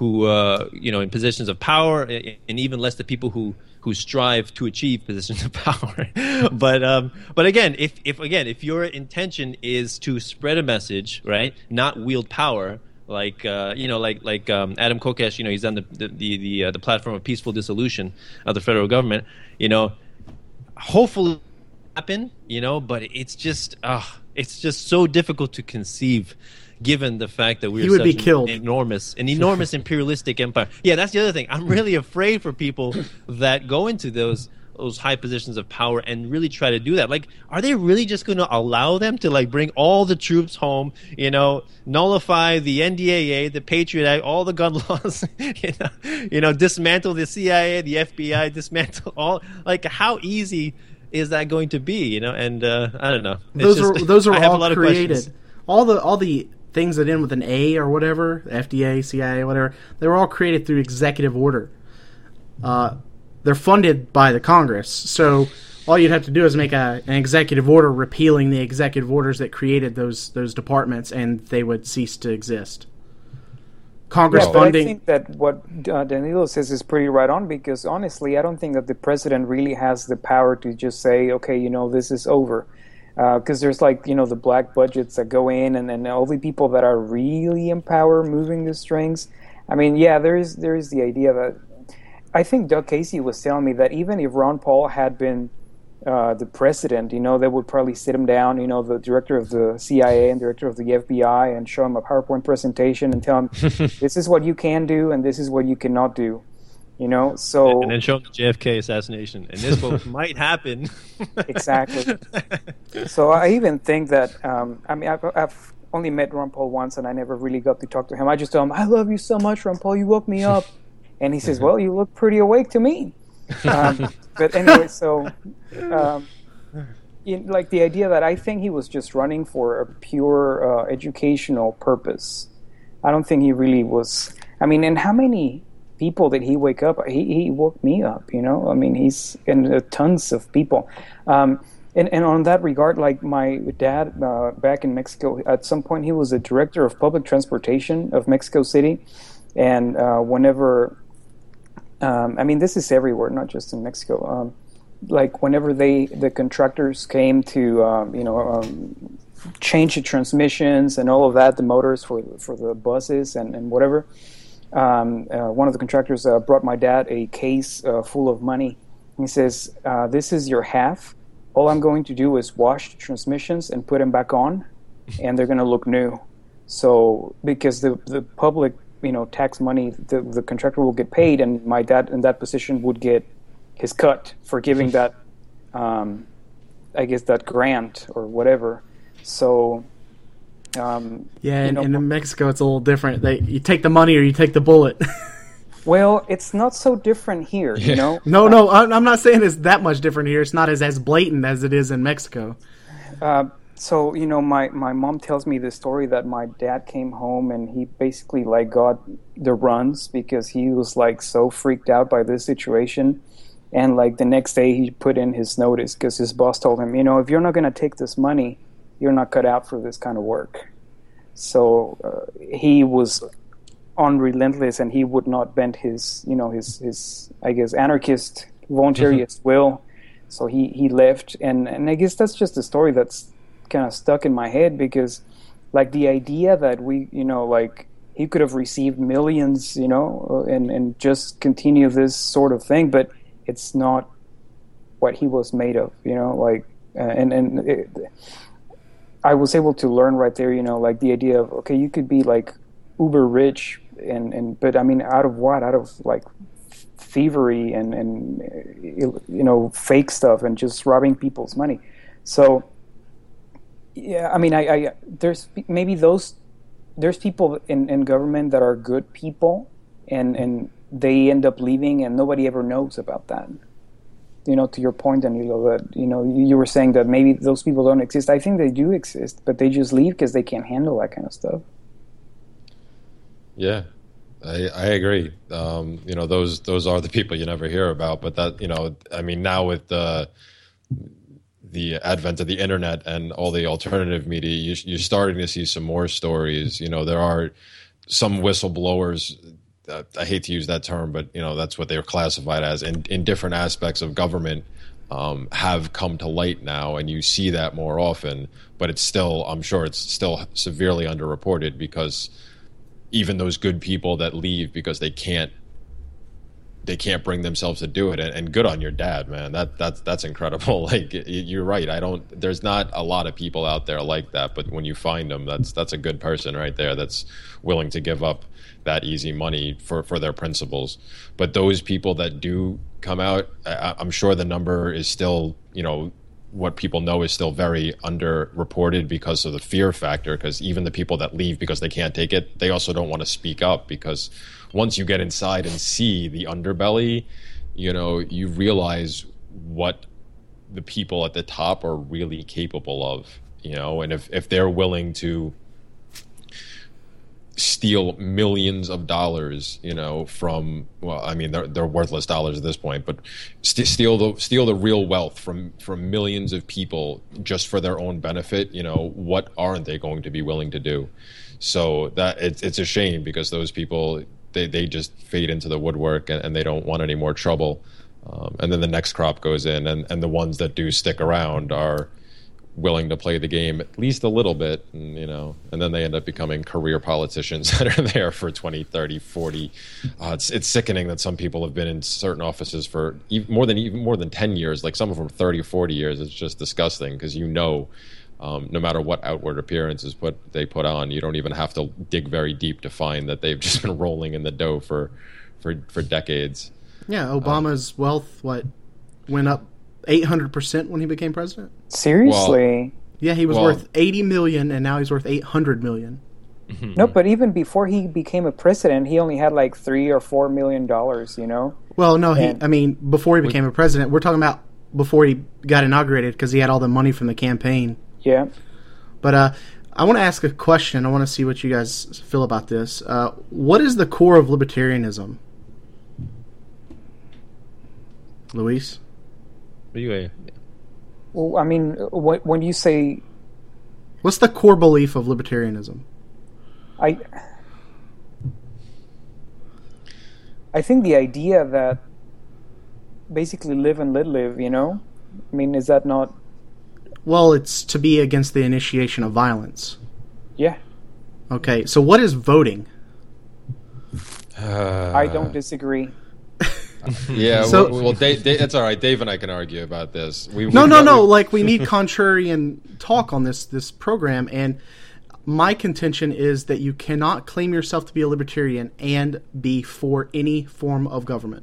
in positions of power, and even less the people who strive to achieve positions of power. But again, if your intention is to spread a message, right, not wield power, like Adam Kokesh, he's on the platform of peaceful dissolution of the federal government. Hopefully happen, but it's just so difficult to conceive, given the fact that we're such an enormous imperialistic empire. Yeah, that's the other thing. I'm really afraid for people that go into those high positions of power and really try to do that. Like, are they really just going to allow them to bring all the troops home, nullify the NDAA, the Patriot Act, all the gun laws, dismantle the CIA, the FBI, dismantle all? Like, how easy is that going to be? And I don't know. Those are I have all a lot created. Of questions. All the things that end with an A or whatever, FDA, CIA, whatever, they were all created through executive order. They're funded by the Congress, so all you'd have to do is make an executive order repealing the executive orders that created those departments, and they would cease to exist. Congress funding. I think that what Danilo says is pretty right on, because honestly, I don't think that the president really has the power to just say, okay, this is over. Because there's the black budgets that go in, and all the people that are really in power moving the strings. I mean, yeah, there is the idea that I think Doug Casey was telling me that even if Ron Paul had been the president, they would probably sit him down, the director of the CIA and director of the FBI, and show him a PowerPoint presentation and tell him, this is what you can do and this is what you cannot do. So and then show them the JFK assassination, and this what might happen. Exactly. So I even think that I've only met Ron Paul once, and I never really got to talk to him. I just told him, "I love you so much, Ron Paul. You woke me up," and he says, "Well, you look pretty awake to me." But anyway, so the idea that I think he was just running for a pure educational purpose. I don't think he really was. I mean, and how many people did he wake up? He woke me up, I mean, he's and tons of people. And on that regard, like my dad back in Mexico, at some point he was the director of public transportation of Mexico City. And whenever, I mean, this is everywhere, not just in Mexico. Whenever the contractors came to, change the transmissions and all of that, the motors for the buses and whatever, one of the contractors brought my dad a case full of money. He says, this is your half. All I'm going to do is wash the transmissions and put them back on, and they're going to look new. So because the public, tax money, the contractor will get paid, and my dad in that position would get his cut for giving that, I guess, that grant or whatever. So... in Mexico it's a little different. You take the money or you take the bullet. Well, it's not so different here, No, I'm not saying it's that much different here. It's not as blatant as it is in Mexico. So, my mom tells me the story that my dad came home and he basically got the runs because he was so freaked out by this situation. And the next day he put in his notice because his boss told him, if you're not going to take this money, you're not cut out for this kind of work. So he was unrelentless, and he would not bend his I guess anarchist voluntarist will. So he left, and I guess that's just a story that's kind of stuck in my head, because like the idea that we like he could have received millions and just continue this sort of thing, but it's not what he was made of, I was able to learn right there, like the idea of, okay, you could be like uber rich but I mean, out of what? Out of like thievery and fake stuff and just robbing people's money. So yeah, I mean, I there's maybe there's people in government that are good people and they end up leaving and nobody ever knows about that. To your point, Danilo, that you were saying that maybe those people don't exist. I think they do exist, but they just leave because they can't handle that kind of stuff. Yeah, I agree. Those are the people you never hear about. But that I mean, now with the advent of the internet and all the alternative media, you're starting to see some more stories. There are some whistleblowers. I hate to use that term, but that's what they're classified as in different aspects of government, have come to light now, and you see that more often. But I'm sure it's still severely underreported, because even those good people that leave because they can't bring themselves to do it, and good on your dad, man. That's incredible. Like, you're right. There's not a lot of people out there like that, but when you find them, that's a good person right there that's willing to give up that easy money for their principles. But those people that do come out, I'm sure the number is still, what people know is still very underreported because of the fear factor, because even the people that leave because they can't take it, they also don't want to speak up, because once you get inside and see the underbelly, you realize what the people at the top are really capable of, and if they're willing to steal millions of dollars, from, well, I mean, they're worthless dollars at this point, but steal the real wealth from millions of people just for their own benefit, what aren't they going to be willing to do? So that it's a shame, because those people, they just fade into the woodwork, and they don't want any more trouble. And then the next crop goes in, and the ones that do stick around are willing to play the game at least a little bit, and then they end up becoming career politicians that are there for 20, 30, 40. It's sickening that some people have been in certain offices for more than 10 years, like some of them 30 or 40 years. It's just disgusting, because no matter what outward appearances they put on, you don't even have to dig very deep to find that they've just been rolling in the dough for decades. Yeah, Obama's wealth went up 800% when he became president. Seriously? Yeah, he was worth $80 million, and now he's worth $800 million. No, but even before he became a president, he only had like $3 or $4 million. Well, no, before he became a president, we're talking about before he got inaugurated, because he had all the money from the campaign. Yeah. But I want to ask a question. I want to see what you guys feel about this. What is the core of libertarianism? Luis? Well, I mean, when you say... What's the core belief of libertarianism? I think the idea that basically live and let live, I mean, is that not... Well, it's to be against the initiation of violence. Yeah. Okay, so what is voting? I don't disagree. Yeah, well, Dave, it's all right. Dave and I can argue about this. No. Like, we need contrarian talk on this program, and my contention is that you cannot claim yourself to be a libertarian and be for any form of government.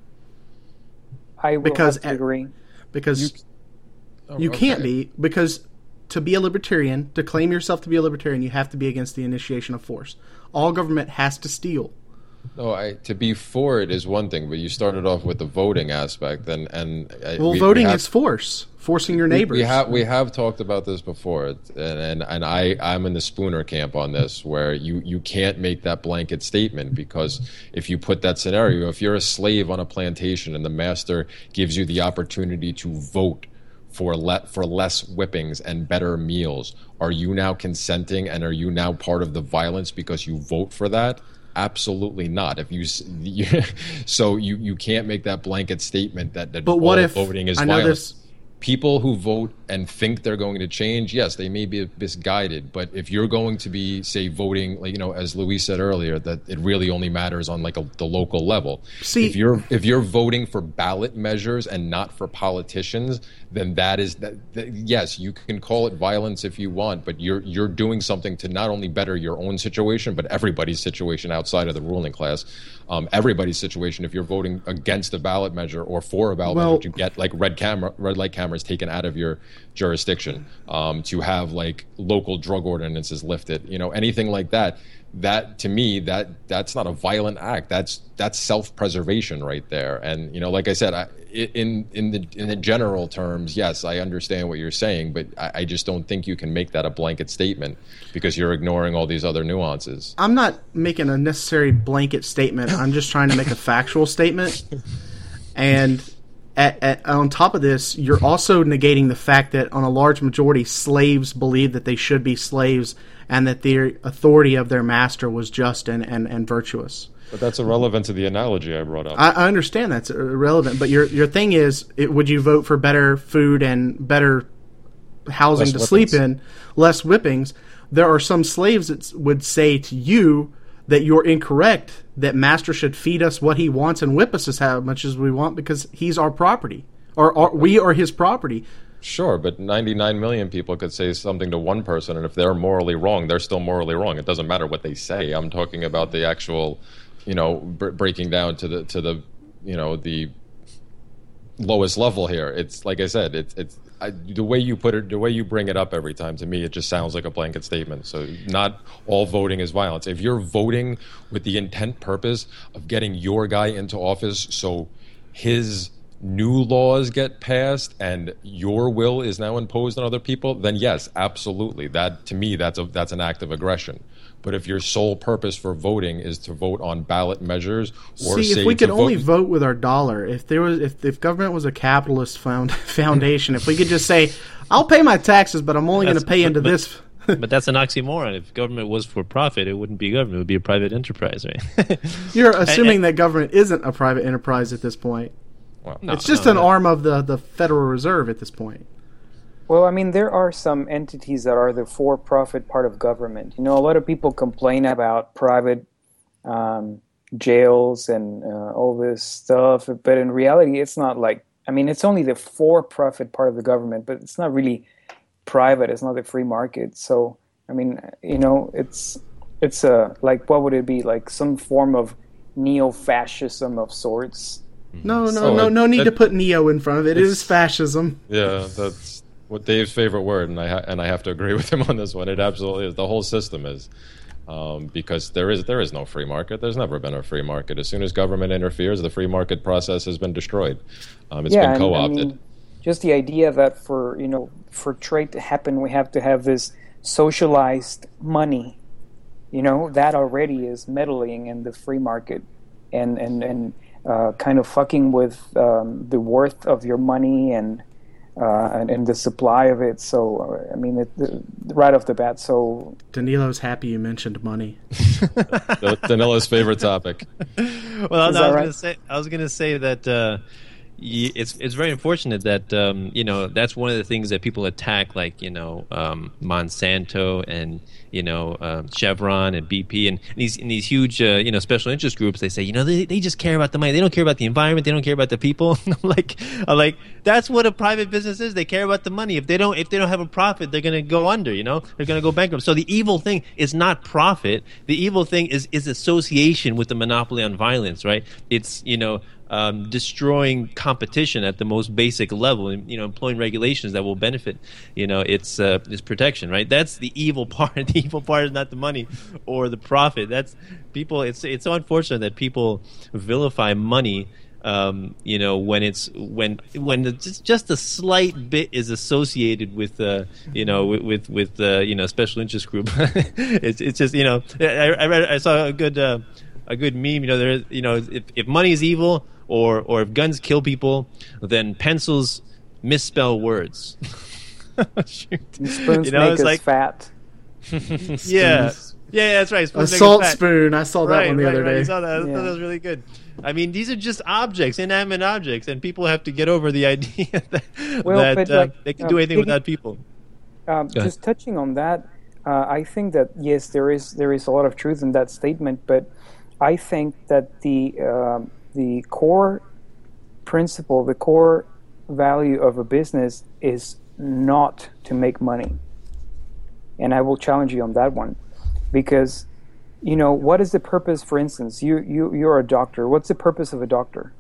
I will have to agree. Because you can't be, because to be a libertarian, to claim yourself to be a libertarian, you have to be against the initiation of force. All government has to steal. No, to be for it is one thing, but you started off with the voting aspect, voting is forcing your neighbors. We have talked about this before, and I'm in the Spooner camp on this, where you can't make that blanket statement, because if you put that scenario, if you're a slave on a plantation and the master gives you the opportunity to vote for less whippings and better meals, are you now consenting and are you now part of the violence because you vote for that? Absolutely not. If so you can't make that blanket statement that but what if voting is I know violence. People who vote and think they're going to change, yes, they may be misguided. But if you're going to be, say, voting, like, as Luis said earlier, that it really only matters on like the local level. See, if you're voting for ballot measures and not for politicians, then that yes, you can call it violence if you want, but you're doing something to not only better your own situation, but everybody's situation outside of the ruling class. Everybody's situation. If you're voting against a ballot measure or for a ballot measure to get like red light cameras taken out of your jurisdiction, to have like local drug ordinances lifted, anything like that. That to me, that's not a violent act. That's self-preservation right there. And like I said, in the general terms, yes, I understand what you're saying, but I just don't think you can make that a blanket statement because you're ignoring all these other nuances. I'm not making a necessary blanket statement. I'm just trying to make a factual statement. And on top of this, you're also negating the fact that on a large majority, slaves believe that they should be slaves and that the authority of their master was just and virtuous. But that's irrelevant to the analogy I brought up. I understand that's irrelevant, but your thing is, would you vote for better food and better housing to sleep in, less whippings? There are some slaves that would say to you that you're incorrect, that master should feed us what he wants and whip us as much as we want because he's our property, or we are his property. Sure, but 99 million people could say something to one person, and if they're morally wrong, they're still morally wrong. It doesn't matter what they say. I'm talking about the actual, breaking down to the the lowest level here. It's like I said, the way you put it, the way you bring it up every time, to me, it just sounds like a blanket statement. So not all voting is violence. If you're voting with the intent purpose of getting your guy into office so his new laws get passed and your will is now imposed on other people, then yes, absolutely. That, to me, that's an act of aggression. But if your sole purpose for voting is to vote on ballot measures, or if we could only vote with our dollar, if government was a capitalist foundation, if we could just say, I'll pay my taxes, but I'm only going to pay into this. But that's an oxymoron. If government was for profit, it wouldn't be government; it would be a private enterprise, right? You're assuming that government isn't a private enterprise at this point. Well, it's just an arm of the Federal Reserve at this point. Well, I mean, there are some entities that are the for-profit part of government. A lot of people complain about private jails and all this stuff, but in reality, it's not like, it's only the for-profit part of the government, but it's not really private. It's not the free market. So, it's like, what would it be? Like some form of neo-fascism of sorts? No need to put neo in front of it. It is fascism. Yeah, that's what Dave's favorite word, and I have to agree with him on this one. It absolutely is. The whole system is, because there is no free market. There's never been a free market. As soon as government interferes, the free market process has been destroyed. It's been co-opted. Just the idea that for trade to happen, we have to have this socialized money. That already is meddling in the free market, and kind of fucking with the worth of your money and the supply of it. So, right off the bat. So Danilo's happy you mentioned money. Danilo's favorite topic. Well, I was going to say that it's very unfortunate that that's one of the things that people attack, like Monsanto and Chevron and BP and these huge special interest groups. They say they just care about the money. They don't care about the environment. They don't care about the people. I'm like that's what a private business is. They care about the money. If they don't have a profit, they're going to go under. They're going to go bankrupt. So the evil thing is not profit. The evil thing is association with the monopoly on violence. Right? It's destroying competition at the most basic level, and employing regulations that will benefit. It's protection, right? That's the evil part. The evil part is not the money or the profit. That's people. It's so unfortunate that people vilify money. When just a slight bit is associated with special interest group. it's just I saw a good meme. If money is evil, or if guns kill people, then pencils misspell words. Shoot. Spoons make us fat. Yeah, that's right. A salt spoon. I saw that one the other day. I saw that. Yeah. That was really good. I mean, these are just objects, inanimate objects, and people have to get over the idea that they can do anything without people. Just touching on that, I think that yes, there is a lot of truth in that statement, but I think that the core principle, the core value of a business is not to make money. And I will challenge you on that one, because what is the purpose? For instance, you're a doctor. What's the purpose of a doctor?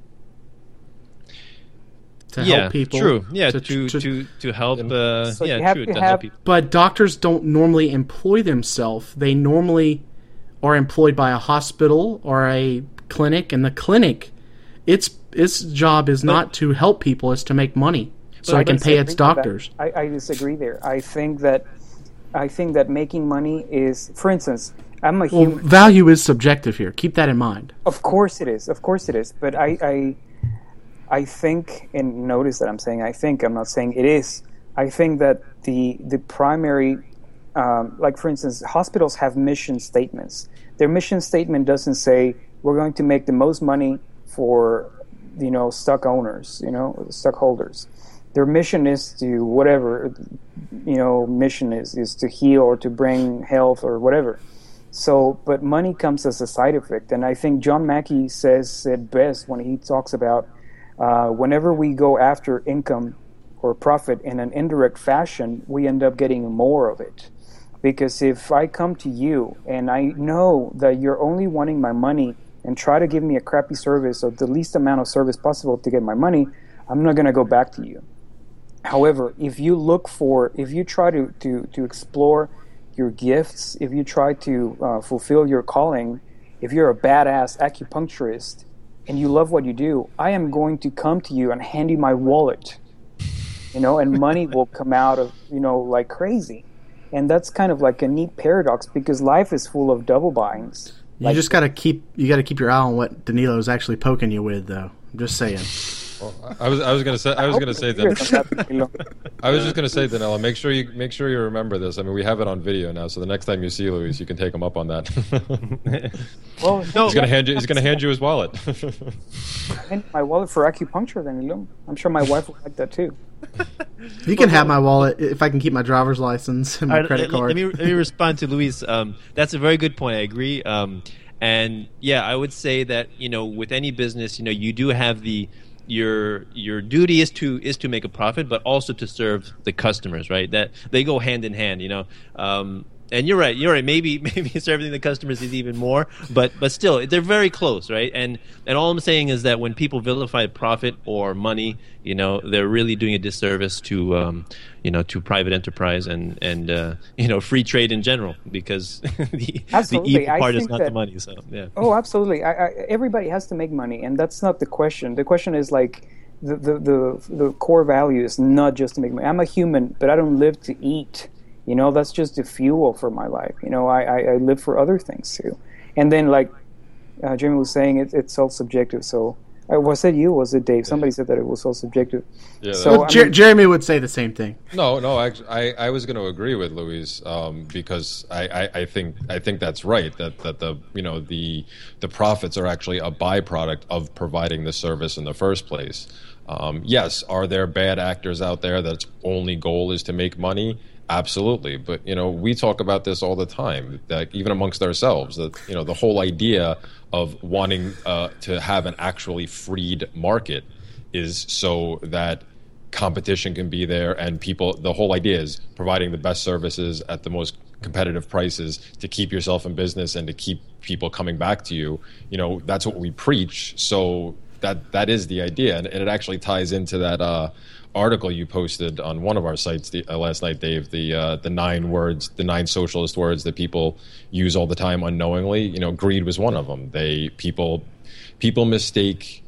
To help people. True. Yeah, to help. So you have to help people. But doctors don't normally employ themselves. They normally are employed by a hospital or a clinic, and the clinic, its job is not to help people; it's to make money, so it can pay its doctors. I disagree there. I think that making money is, for instance, I'm a human. Value is subjective here. Keep that in mind. Of course it is. But I think, and notice that I'm saying I think. I'm not saying it is. I think that the primary, like for instance, hospitals have mission statements. Their mission statement doesn't say we're going to make the most money for stock owners, stockholders. Their mission is to whatever, mission is to heal or to bring health or whatever. So, but money comes as a side effect. And I think John Mackey says it best when he talks about whenever we go after income or profit in an indirect fashion, we end up getting more of it. Because if I come to you and I know that you're only wanting my money and try to give me a crappy service or the least amount of service possible to get my money, I'm not going to go back to you. However, if you try to explore your gifts, if you try to fulfill your calling, if you're a badass acupuncturist and you love what you do, I am going to come to you and hand you my wallet, and money will come out of, like crazy. And that's kind of like a neat paradox, because life is full of double binds. You just got to keep your eye on what Danilo's actually poking you with, though. I'm just saying. Well, I was going to say Danilo, make sure you remember this. I mean, we have it on video now, so the next time you see Luis, you can take him up on that. Well, he's going to hand you his wallet. And my wallet for acupuncture, Danilo. I'm sure my wife would like that too. You can have my wallet if I can keep my driver's license and my credit card. Let me respond to Luis. That's a very good point. I agree. And yeah, I would say that with any business, you do have your duty is to make a profit, but also to serve the customers, right? That they go hand in hand, And you're right. Maybe serving the customers is even more, but still, they're very close, right? And all I'm saying is that when people vilify profit or money, they're really doing a disservice to private enterprise and free trade in general, because the evil part is not the money. So yeah. Oh, absolutely. Everybody has to make money, and that's not the question. The question is like the core value is not just to make money. I'm a human, but I don't live to eat. That's just the fuel for my life. I live for other things too. And then, like Jeremy was saying, it's all subjective. So, was it you? Was it Dave? Somebody said that it was all subjective. Yeah. So Jeremy would say the same thing. No. Actually, I was going to agree with Luis because I think that's right. That the profits are actually a byproduct of providing the service in the first place. Yes, are there bad actors out there that's only goal is to make money? Absolutely, but we talk about this all the time, that even amongst ourselves, that the whole idea of wanting to have an actually freed market is so that competition can be there, and people. The whole idea is providing the best services at the most competitive prices to keep yourself in business and to keep people coming back to you. That's what we preach. So that is the idea, and it actually ties into that article you posted on one of our sites last night, Dave. The 9 socialist words that people use all the time unknowingly. Greed was one of them. People mistake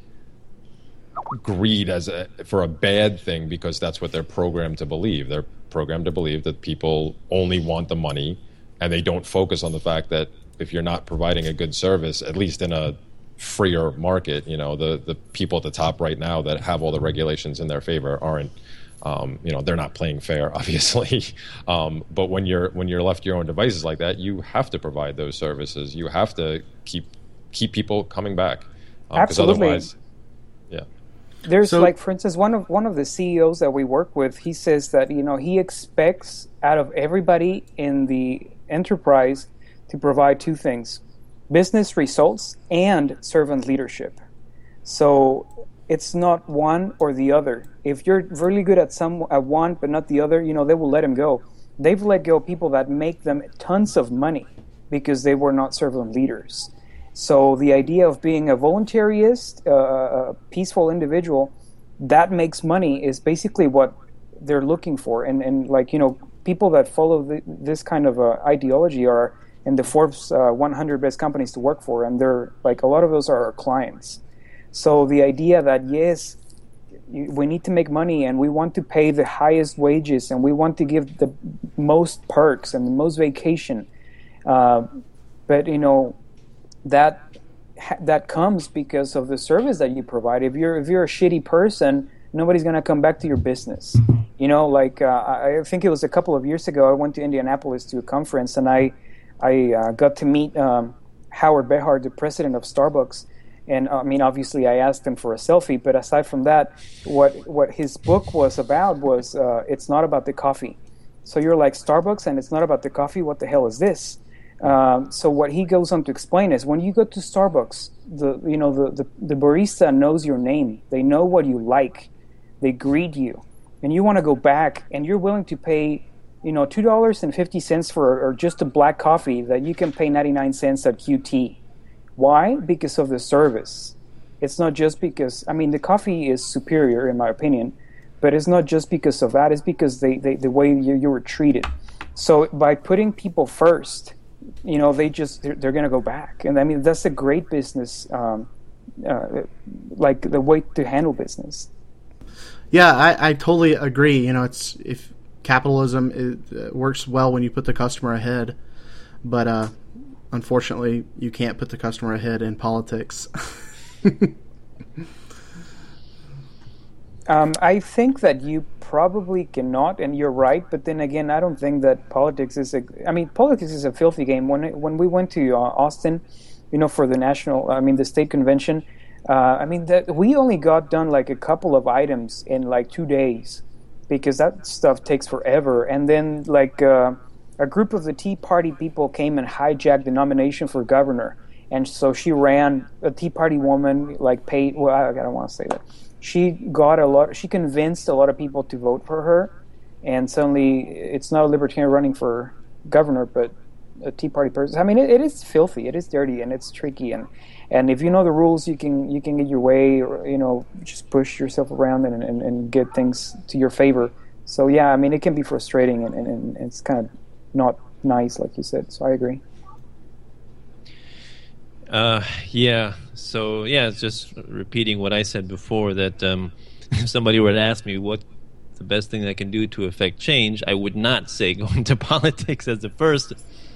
greed for a bad thing because that's what they're programmed to believe. They're programmed to believe that people only want the money, and they don't focus on the fact that if you're not providing a good service, at least in a freer market. The people at the top right now that have all the regulations in their favor aren't, they're not playing fair, obviously. But when you're left to your own devices like that, you have to provide those services. You have to keep people coming back. Absolutely. Otherwise, yeah. There's for instance, one of the CEOs that we work with, he says that, he expects out of everybody in the enterprise to provide two things: business results and servant leadership. So it's not one or the other. If you're really good at one but not the other, they will let him go. They've let go of people that make them tons of money because they were not servant leaders. So the idea of being a voluntarist, a peaceful individual that makes money is basically what they're looking for. And people that follow this kind of ideology are in the Forbes 100 best companies to work for, and they're a lot of those are our clients. So the idea that yes, we need to make money and we want to pay the highest wages and we want to give the most perks and the most vacation, but that comes because of the service that you provide. If you're a shitty person, nobody's going to come back to your business. I think it was a couple of years ago, I went to Indianapolis to a conference, and I got to meet Howard Behar, the president of Starbucks. And obviously I asked him for a selfie, but aside from that, what his book was about was it's not about the coffee. So you're like, Starbucks and it's not about the coffee, what the hell is this? So what he goes on to explain is when you go to Starbucks, the barista knows your name. They know what you like. They greet you, and you want to go back, and you're willing to pay, $2.50 for or just a black coffee that you can pay 99 cents at QT. Why? Because of the service. It's not just because the coffee is superior in my opinion, but it's not just because of that. It's because the way you were treated. So by putting people first, they're going to go back. And that's a great business, the way to handle business. Yeah, I totally agree. It's if capitalism works well when you put the customer ahead, but unfortunately, you can't put the customer ahead in politics. I think that you probably cannot, and you're right. But then again, I don't think that politics is politics is a filthy game. When we went to Austin, for the state convention, we only got done a couple of items in 2 days, because that stuff takes forever. And then a group of the Tea Party people came and hijacked the nomination for governor, and so she ran. A Tea Party woman paid. Well, I don't want to say that. She convinced a lot of people to vote for her, and suddenly it's not a libertarian running for governor, but a Tea Party person. It is filthy, it is dirty, and it's tricky. And if you know the rules, you can get your way, or just push yourself around and get things to your favor. So yeah, it can be frustrating, and it's kind of not nice, like you said. So I agree. Yeah. So yeah, it's just repeating what I said before, that if somebody were to ask me what the best thing I can do to affect change, I would not say go into politics as the first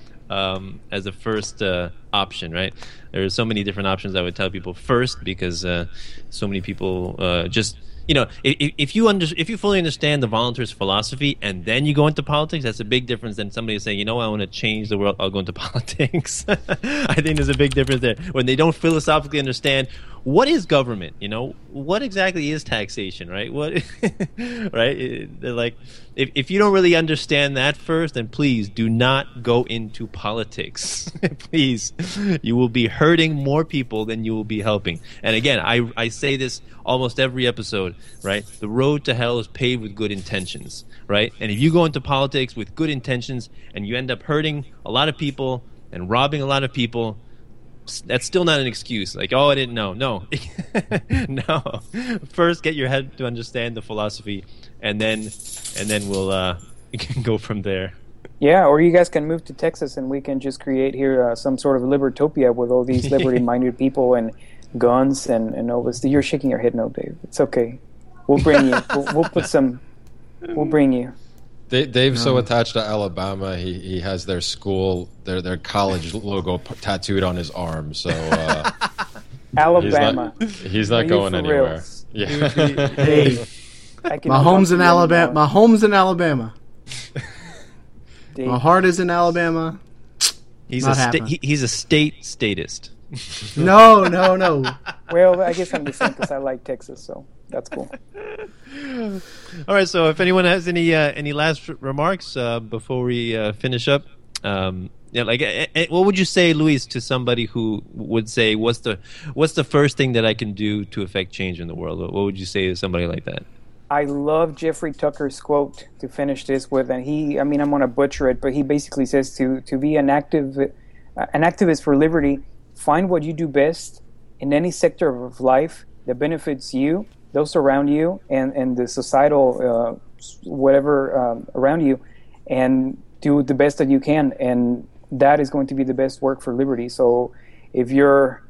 option, right? There are so many different options I would tell people first, because so many people just if you fully understand the voluntarist philosophy and then you go into politics, that's a big difference than somebody saying, I want to change the world, I'll go into politics. I think there's a big difference there. When they don't philosophically understand what is government, what exactly is taxation, right? What, right? They're like, if you don't really understand that first, then please do not go into politics. Please, you will be hurting more people than you will be helping. And again, I say this almost every episode, right? The road to hell is paved with good intentions, right? And if you go into politics with good intentions and you end up hurting a lot of people and robbing a lot of people, that's still not an excuse. I didn't know. No. No. First, get your head to understand the philosophy, and then we'll we can go from there. Yeah, or you guys can move to Texas and we can just create here some sort of libertopia with all these liberty-minded people and guns and all this. You're shaking your head no, Dave. It's okay. We'll bring you. We'll bring you. Dave's so attached to Alabama, he has their school, their college logo tattooed on his arm. So Alabama. He's not Are you going for anywhere. reals? Yeah. Hey, I can my home's in talk to you Alabama. anymore. My home's in Alabama. Dave. My heart is in Alabama. He's Not a happening. he's a statist. No. Well, I guess I'm the same because I like Texas, so that's cool. All right. So, if anyone has any last remarks before we finish up, what would you say, Luis, to somebody who would say, "What's the first thing that I can do to affect change in the world?" What would you say to somebody like that? I love Jeffrey Tucker's quote to finish this with, and I'm going to butcher it, but he basically says to be an activist for liberty, find what you do best in any sector of life that benefits you, those around you, and the societal whatever around you, and do the best that you can, and that is going to be the best work for liberty. So if you're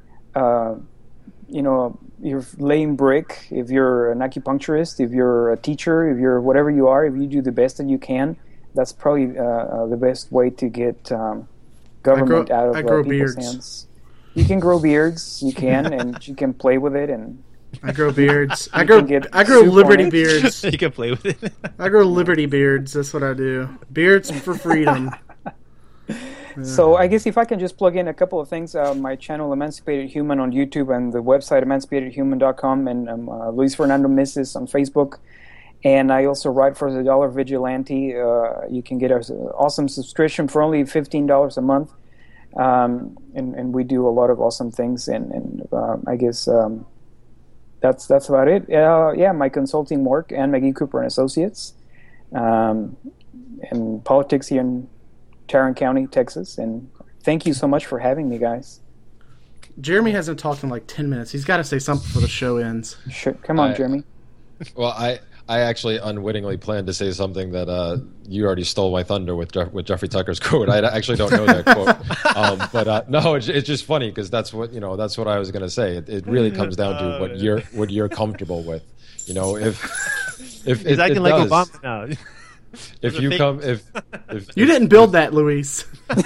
you're laying brick, if you're an acupuncturist, if you're a teacher, if you're whatever you are, if you do the best that you can, that's probably the best way to get government out of people's beards. hands. You can grow beards, you can, and you can play with it, and I grow beards. I can get grow soup Liberty on it. beards. You can play with it. I grow Liberty beards. That's what I do. Beards for freedom. So I guess if I can just plug in a couple of things, my channel Emancipated Human on YouTube and the website emancipatedhuman.com, and Luis Fernando Mises on Facebook. And I also write for the Dollar Vigilante. You can get an awesome subscription for only $15 a month. And we do a lot of awesome things. And I guess that's about it. My consulting work and McGee Cooper and Associates, and politics here in Tarrant County, Texas. And thank you so much for having me, guys. Jeremy hasn't talked in like 10 minutes. He's got to say something before the show ends. Sure. Come on, Jeremy. Well, I actually unwittingly planned to say something that you already stole my thunder with Jeffrey Tucker's quote. I actually don't know that quote, but no, it's just funny because that's what I was going to say. It really comes down to what you're comfortable with. If He's acting like Obama now. If You didn't build that, Luis.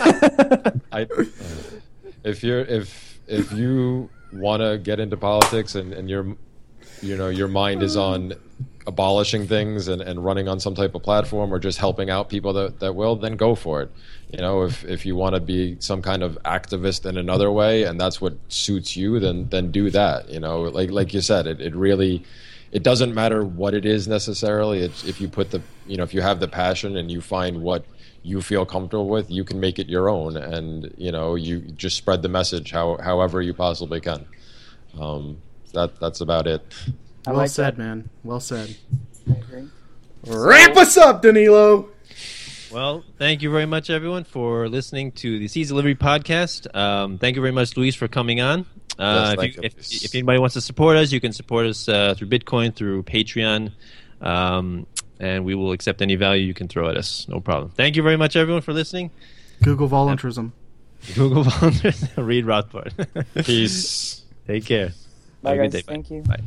If you want to get into politics and your mind is on abolishing things and running on some type of platform or just helping out people that will, then go for it. If you want to be some kind of activist in another way and that's what suits you, then do that. Like you said, it doesn't matter what it is necessarily. It's if you put if you have the passion and you find what you feel comfortable with, you can make it your own, and you just spread the message however you possibly can. That's about it. Well said, man. Well said. I agree. Wrap us up, Danilo. Well, thank you very much, everyone, for listening to the Seeds of Liberty podcast. Thank you very much, Luis, for coming on. If anybody wants to support us, you can support us through Bitcoin, through Patreon, and we will accept any value you can throw at us. No problem. Thank you very much, everyone, for listening. Google voluntarism. Google voluntarism. Read Rothbard. Peace. Take care. Bye, Have a good guys. day. Thank you. Bye.